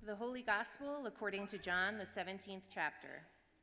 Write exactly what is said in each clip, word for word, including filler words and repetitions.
The Holy Gospel according to John, the seventeenth chapter.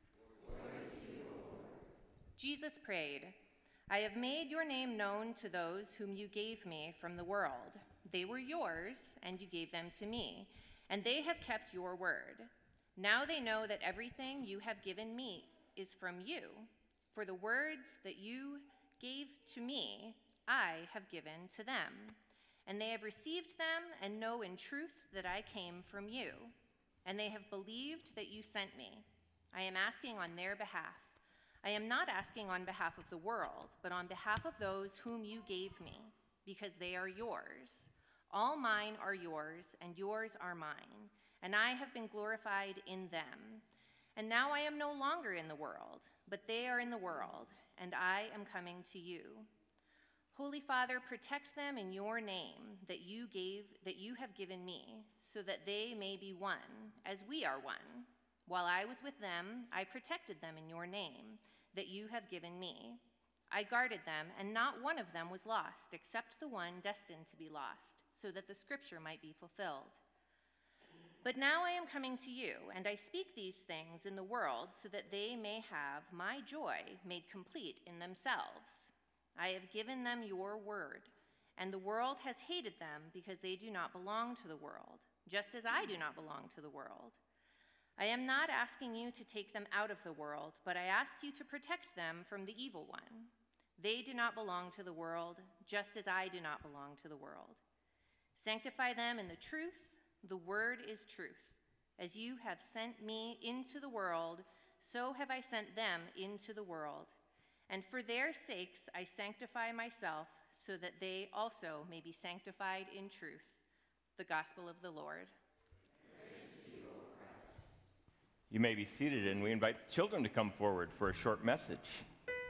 Jesus prayed, "I have made your name known to those whom you gave me from the world. They were yours, and you gave them to me, and they have kept your word. Now they know that everything you have given me is from you. For the words that you gave to me, I have given to them. And they have received them and know in truth that I came from you. And they have believed that you sent me. I am asking on their behalf. I am not asking on behalf of the world, but on behalf of those whom you gave me, because they are yours. All mine are yours, and yours are mine, and I have been glorified in them. And now I am no longer in the world, but they are in the world, and I am coming to you. Holy Father, protect them in your name that you gave, that you have given me, so that they may be one, as we are one. While I was with them, I protected them in your name that you have given me. I guarded them, and not one of them was lost, except the one destined to be lost, so that the scripture might be fulfilled. But now I am coming to you, and I speak these things in the world so that they may have my joy made complete in themselves. I have given them your word, and the world has hated them because they do not belong to the world, just as I do not belong to the world. I am not asking you to take them out of the world, but I ask you to protect them from the evil one. They do not belong to the world, just as I do not belong to the world. Sanctify them in the truth. The word is truth. As you have sent me into the world, so have I sent them into the world. And for their sakes I sanctify myself, so that they also may be sanctified in truth. The gospel of the Lord. Praise to you, O Christ. You may be seated, and we invite children to come forward for a short message.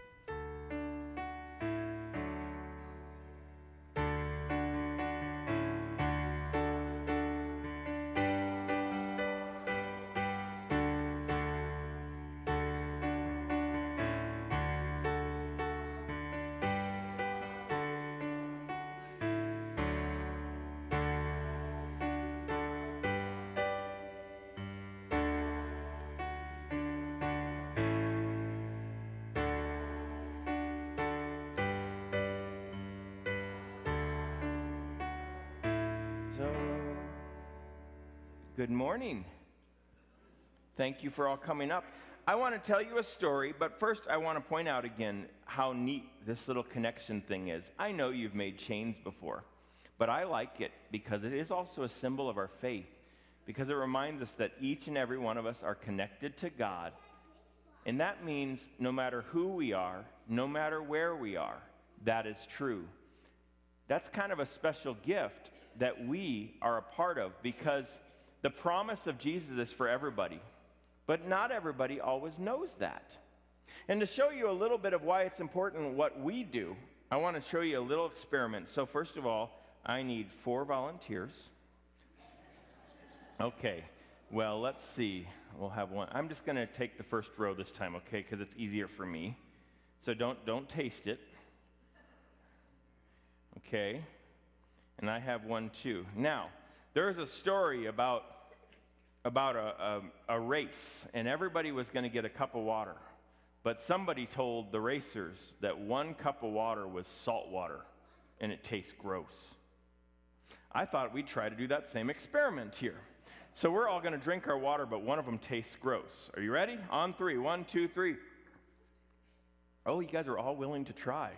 Good morning. Thank you for all coming up. I want to tell you a story, but first I want to point out again how neat this little connection thing is. I know you've made chains before, but I like it because it is also a symbol of our faith, because it reminds us that each and every one of us are connected to God, and that means no matter who we are, no matter where we are, that is true. That's kind of a special gift that we are a part of, because the promise of Jesus is for everybody, but not everybody always knows that. And to show you a little bit of why it's important what we do, I want to show you a little experiment. So first of all, I need four volunteers. Okay, well, let's see. We'll have one. I'm just going to take the first row this time, okay, because it's easier for me. So don't don't taste it. Okay, and I have one too. Now, there's a story about about a, a, a race, and everybody was going to get a cup of water. But somebody told the racers that one cup of water was salt water, and it tastes gross. I thought we'd try to do that same experiment here. So we're all going to drink our water, but one of them tastes gross. Are you ready? On three. One, two, three. Oh, you guys are all willing to try.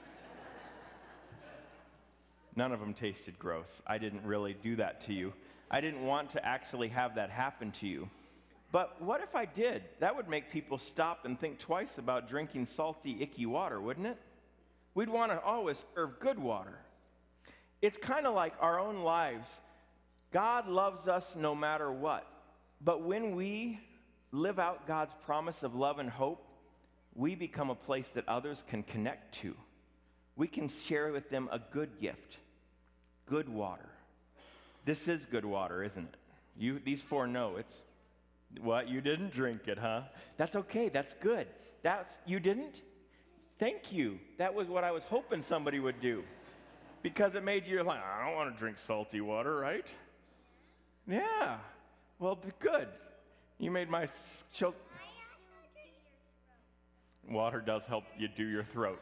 None of them tasted gross. I didn't really do that to you. I didn't want to actually have that happen to you. But what if I did? That would make people stop and think twice about drinking salty, icky water, wouldn't it? We'd want to always serve good water. It's kind of like our own lives. God loves us no matter what. But when we live out God's promise of love and hope, we become a place that others can connect to. We can share with them a good gift, good water. This is good water, isn't it? You, these four know it's, what, you didn't drink it, huh? That's okay, that's good. That's, you didn't? Thank you. That was what I was hoping somebody would do. Because it made you like, I don't want to drink salty water, right? Yeah. Well, th- good. You made my s- chil- Water does help you do your throat.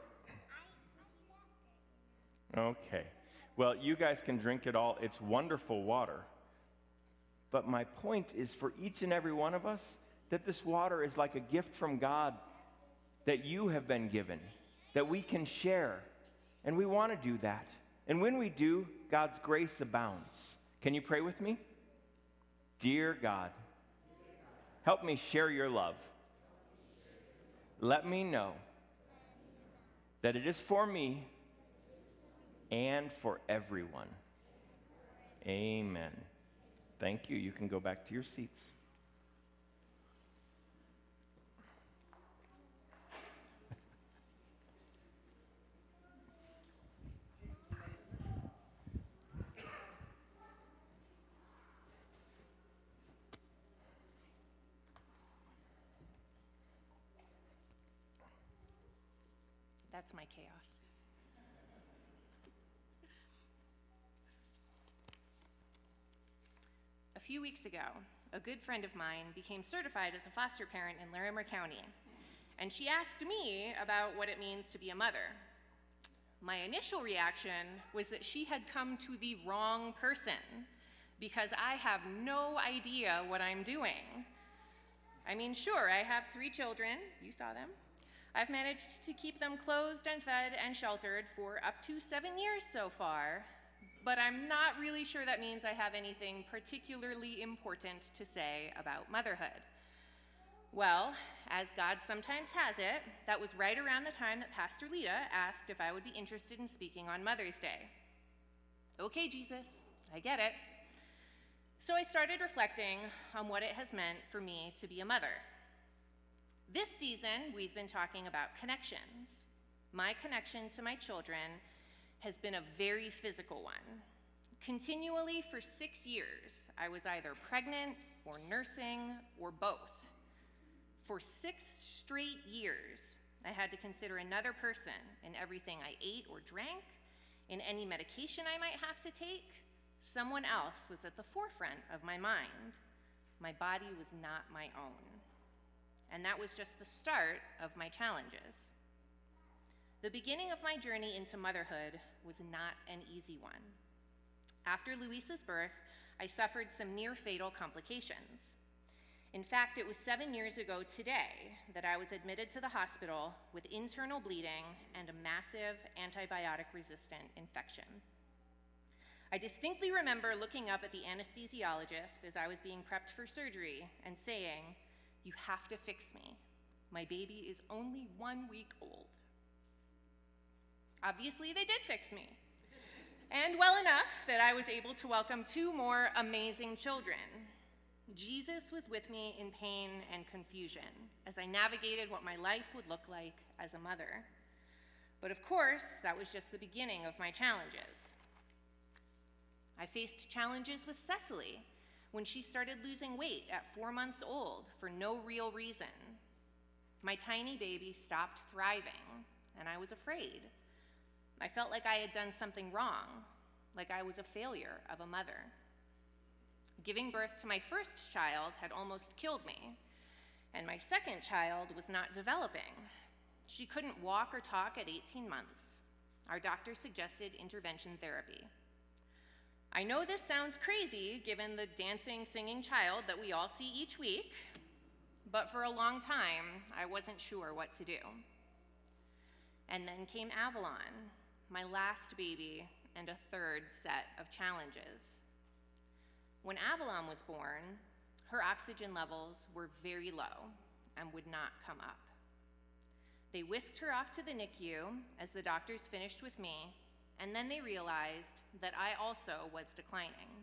Okay. Well, you guys can drink it all. It's wonderful water. But my point is for each and every one of us that this water is like a gift from God that you have been given, that we can share. And we want to do that. And when we do, God's grace abounds. Can you pray with me? Dear God, help me share your love. Let me know that it is for me and for everyone. Amen. Thank you. You can go back to your seats. That's my chaos. A few weeks ago, a good friend of mine became certified as a foster parent in Larimer County, and she asked me about what it means to be a mother. My initial reaction was that she had come to the wrong person, because I have no idea what I'm doing. I mean, sure, I have three children. You saw them. I've managed to keep them clothed and fed and sheltered for up to seven years so far, but I'm not really sure that means I have anything particularly important to say about motherhood. Well, as God sometimes has it, that was right around the time that Pastor Lita asked if I would be interested in speaking on Mother's Day. Okay, Jesus, I get it. So I started reflecting on what it has meant for me to be a mother. This season, we've been talking about connections. My connection to my children has been a very physical one. Continually for six years, I was either pregnant or nursing or both. For six straight years, I had to consider another person in everything I ate or drank, in any medication I might have to take. Someone else was at the forefront of my mind. My body was not my own. And that was just the start of my challenges. The beginning of my journey into motherhood was not an easy one. After Luisa's birth, I suffered some near-fatal complications. In fact, it was seven years ago today that I was admitted to the hospital with internal bleeding and a massive antibiotic-resistant infection. I distinctly remember looking up at the anesthesiologist as I was being prepped for surgery and saying, "You have to fix me. My baby is only one week old." Obviously, they did fix me. And well enough that I was able to welcome two more amazing children. Jesus was with me in pain and confusion as I navigated what my life would look like as a mother. But of course, that was just the beginning of my challenges. I faced challenges with Cecily when she started losing weight at four months old for no real reason. My tiny baby stopped thriving, and I was afraid. I felt like I had done something wrong, like I was a failure of a mother. Giving birth to my first child had almost killed me, and my second child was not developing. She couldn't walk or talk at eighteen months. Our doctor suggested intervention therapy. I know this sounds crazy given the dancing, singing child that we all see each week, but for a long time, I wasn't sure what to do. And then came Avalon, my last baby and a third set of challenges. When Avalon was born, her oxygen levels were very low and would not come up. They whisked her off to the N I C U as the doctors finished with me, and then they realized that I also was declining.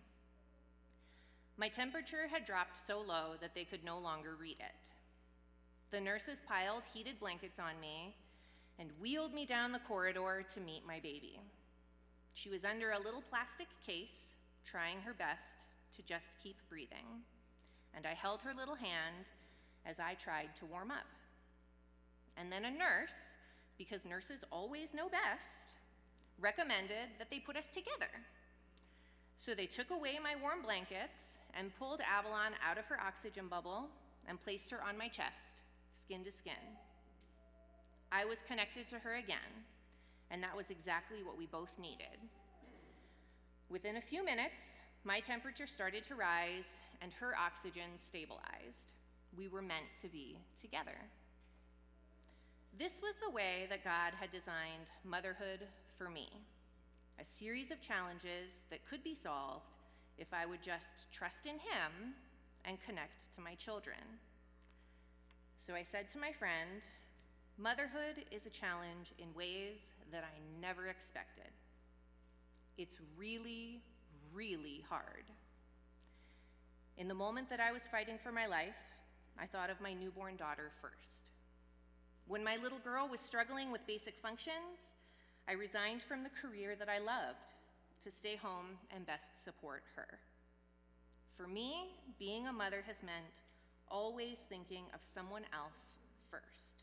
My temperature had dropped so low that they could no longer read it. The nurses piled heated blankets on me and wheeled me down the corridor to meet my baby. She was under a little plastic case, trying her best to just keep breathing, and I held her little hand as I tried to warm up. And then a nurse, because nurses always know best, recommended that they put us together. So they took away my warm blankets and pulled Avalon out of her oxygen bubble and placed her on my chest, skin to skin. I was connected to her again, and that was exactly what we both needed. Within a few minutes, my temperature started to rise and her oxygen stabilized. We were meant to be together. This was the way that God had designed motherhood for me, a series of challenges that could be solved if I would just trust in Him and connect to my children. So I said to my friend, motherhood is a challenge in ways that I never expected. It's really, really hard. In the moment that I was fighting for my life, I thought of my newborn daughter first. When my little girl was struggling with basic functions, I resigned from the career that I loved to stay home and best support her. For me, being a mother has meant always thinking of someone else first.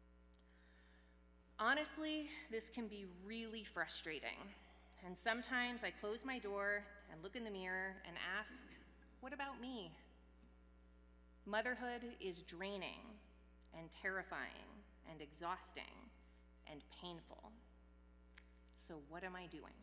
Honestly, this can be really frustrating, and sometimes I close my door and look in the mirror and ask, what about me? Motherhood is draining and terrifying and exhausting and painful. So what am I doing?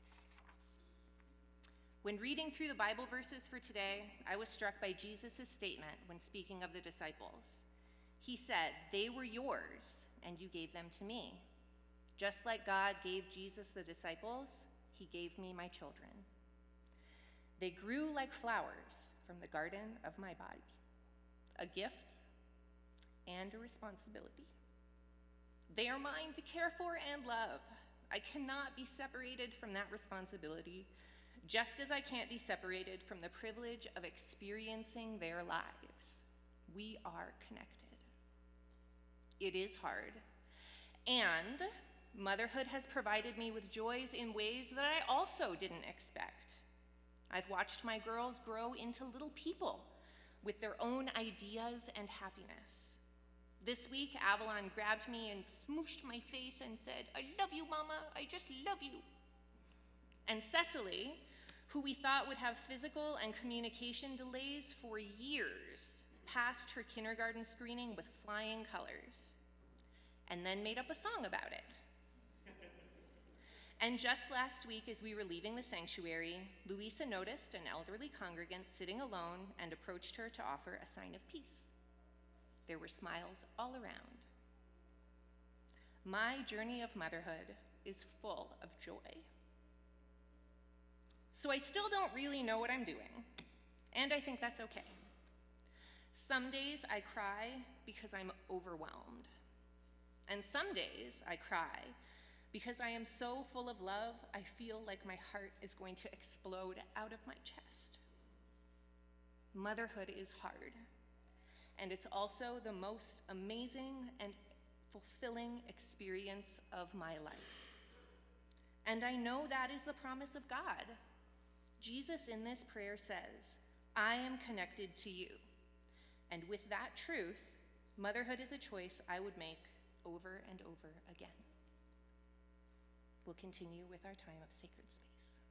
When reading through the Bible verses for today, I was struck by Jesus' statement when speaking of the disciples. He said, "They were yours, and you gave them to me." Just like God gave Jesus the disciples, He gave me my children. They grew like flowers from the garden of my body, a gift and a responsibility. They are mine to care for and love. I cannot be separated from that responsibility, just as I can't be separated from the privilege of experiencing their lives. We are connected. It is hard, and motherhood has provided me with joys in ways that I also didn't expect. I've watched my girls grow into little people with their own ideas and happiness. This week, Avalon grabbed me and smooshed my face and said, "I love you, Mama, I just love you." And Cecily, who we thought would have physical and communication delays for years, passed her kindergarten screening with flying colors, and then made up a song about it. And just last week, as we were leaving the sanctuary, Louisa noticed an elderly congregant sitting alone and approached her to offer a sign of peace. There were smiles all around. My journey of motherhood is full of joy. So I still don't really know what I'm doing, and I think that's okay. Some days I cry because I'm overwhelmed, and some days I cry because I am so full of love, I feel like my heart is going to explode out of my chest. Motherhood is hard, and it's also the most amazing and fulfilling experience of my life. And I know that is the promise of God. Jesus in this prayer says, "I am connected to you." And with that truth, motherhood is a choice I would make over and over again. We'll continue with our time of sacred space.